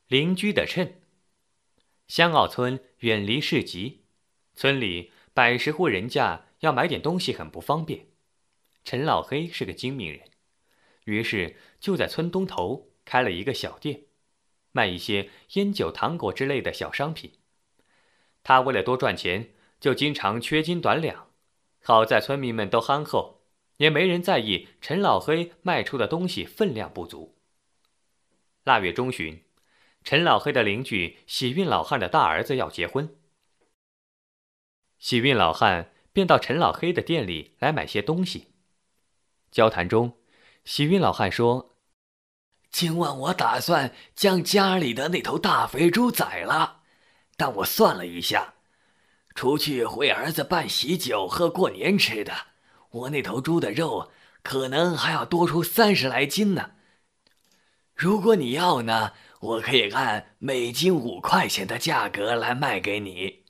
邻居的秤。香澳村远离市集，村里百十户人家要买点东西很不方便。陈老黑是个精明人，于是就在村东头开了一个小店，卖一些烟酒糖果之类的小商品。他为了多赚钱，就经常缺斤短两。好在村民们都憨厚，也没人在意陈老黑卖出的东西分量不足。腊月中旬，陈老黑的邻居喜运老汉的大儿子要结婚，喜运老汉便到陈老黑的店里来买些东西。交谈中，喜运老汉说：“ 今晚我打算将家里的那头大肥猪宰了，但我算了一下，除去为儿子办喜酒喝过年吃的，我那头猪的肉可能还要多出30来斤呢。如果你要呢，我可以按每斤5块钱的价格来卖给你。”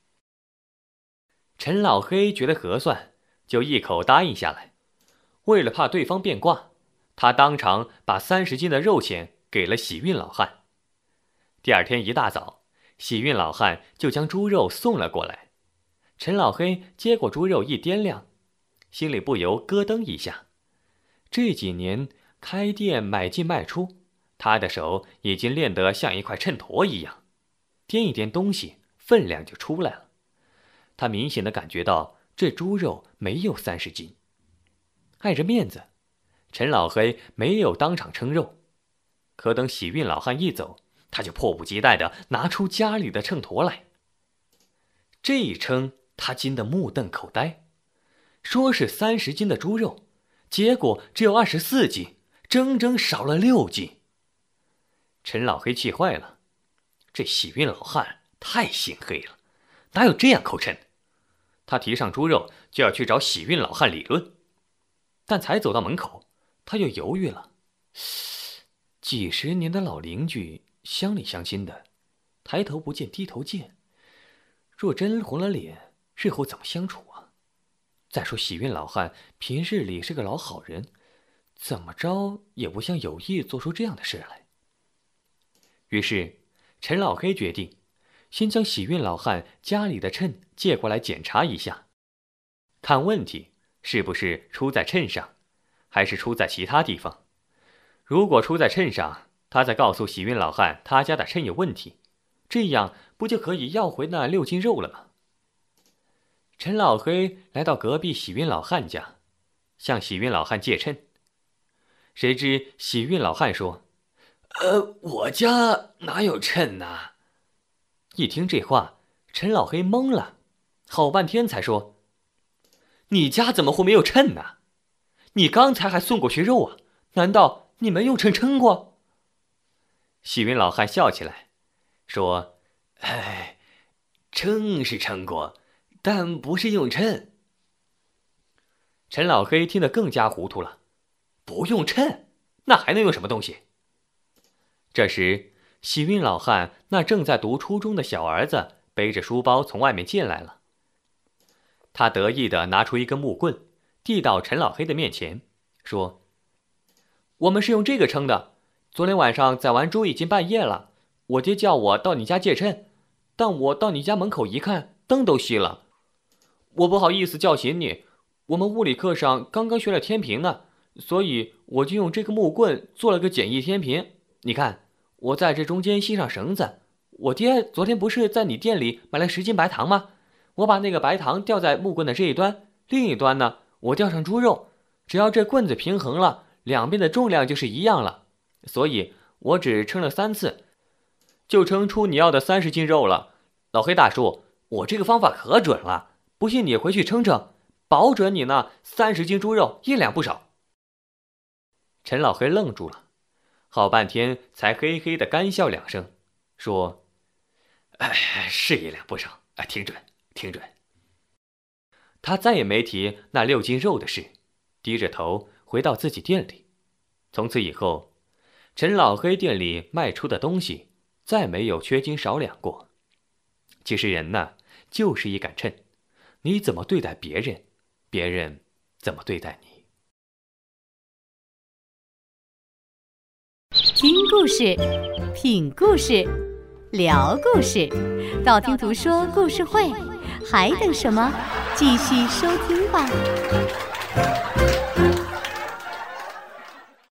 陈老黑觉得合算，就一口答应下来。为了怕对方变卦，他当场把30斤的肉钱给了喜运老汉。第二天一大早，喜运老汉就将猪肉送了过来。陈老黑接过猪肉一掂量，心里不由咯噔一下。这几年开店买进卖出，他的手已经练得像一块秤砣一样，掂一掂东西，分量就出来了。他明显的感觉到这猪肉没有30斤。碍着面子，陈老黑没有当场称肉。可等喜运老汉一走，他就迫不及待地拿出家里的秤砣来。这一称，他惊得目瞪口呆。说是30斤的猪肉，结果只有24斤，整整少了6斤。陈老黑气坏了，这喜运老汉太心黑了，哪有这样抠秤的？他提上猪肉就要去找喜运老汉理论。但才走到门口，他又犹豫了。几十年的老邻居，乡里乡亲的，抬头不见低头见，若真红了脸，日后怎么相处啊？再说喜运老汉平日里是个老好人，怎么着也不像有意做出这样的事来。于是陈老黑决定先将喜运老汉家里的秤借过来检查一下，看问题是不是出在秤上，还是出在其他地方？如果出在秤上，他再告诉喜运老汉他家的秤有问题，这样不就可以要回那6斤肉了吗？陈老黑来到隔壁喜运老汉家，向喜运老汉借秤。谁知喜运老汉说：“ 我家哪有秤啊？” 一听这话，陈老黑懵了，好半天才说：“你家怎么会没有秤呢？你刚才还送过去肉啊，难道你没用秤称过？”喜运老汉笑起来，说：“ 称是称过，但不是用秤。” 陈老黑听得更加糊涂了，不用秤，那还能用什么东西？这时，喜运老汉那正在读初中的小儿子背着书包从外面进来了。他得意地拿出一根木棍，递到陈老黑的面前，说：“我们是用这个称的。昨天晚上宰完猪已经半夜了，我爹叫我到你家借秤，但我到你家门口一看，灯都熄了。我不好意思叫醒你，我们物理课上刚刚学了天平呢，所以我就用这个木棍做了个简易天平。你看，我在这中间系上绳子。我爹昨天不是在你店里买了10斤白糖吗？我把那个白糖吊在木棍的这一端，另一端呢，我吊上猪肉。只要这棍子平衡了，两边的重量就是一样了。所以我只称了3次，就称出你要的30斤肉了。老黑大叔，我这个方法可准了，不信你回去称称，保准你那30斤猪肉1两不少。”陈老黑愣住了，好半天才嘿嘿地干笑2声，说：“是1两不少，挺准，挺准。”他再也没提那6斤肉的事，低着头回到自己店里。从此以后，陈老黑店里卖出的东西再没有缺斤少两过。其实人呢，就是一杆秤，你怎么对待别人，别人怎么对待你。 听故事，品故事，聊故事，道听途说故事会，还等什么？继续收听吧。